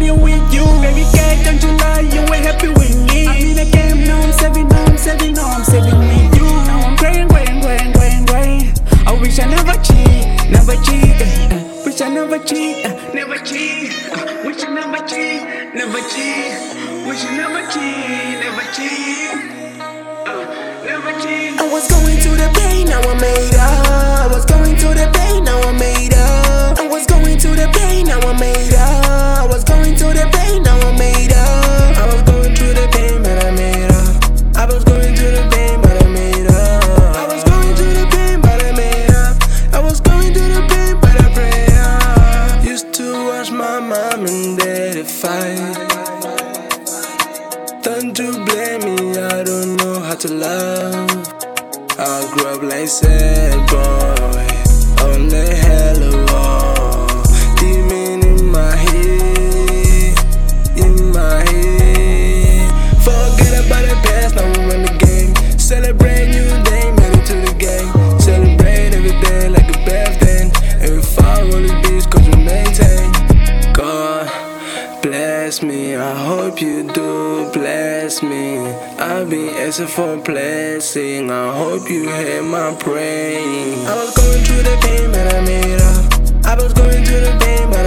you with you. Baby girl, don't you lie, you ain't happy with me. I'm in the game, now I'm saving, now I'm saving, now I'm saving with you. Now I'm praying. I wish I never cheat, never cheat. Wish I never cheat, never cheat. Wish I never cheat, never cheat. Wish I never cheat, never cheat. Never cheat. I was going through the pain, now I made up. I was going through the pain, now I made up. I was going through the pain, now I made up. I was going through the pain, now I made up. I was going through the pain, but I made up. I was going through the pain, but I made up. I was going through the pain, but I made up. I was going through the pain, but I prayed up. Used to watch my mom and daddy fight. Don't you blame me, I don't know how to love. I grew up like sad boy on the hella wall. Demon in my head, in my head. Forget about the past, now we run the game. Celebrate new day, made it to the game. Celebrate every day like a birthday. Every fall roll this bitch cause we maintain. God bless me, I hope you do bless me. I've been asking for a blessing, I hope you hear my praying. I was going through the pain, but I made up. I was going through the pain, but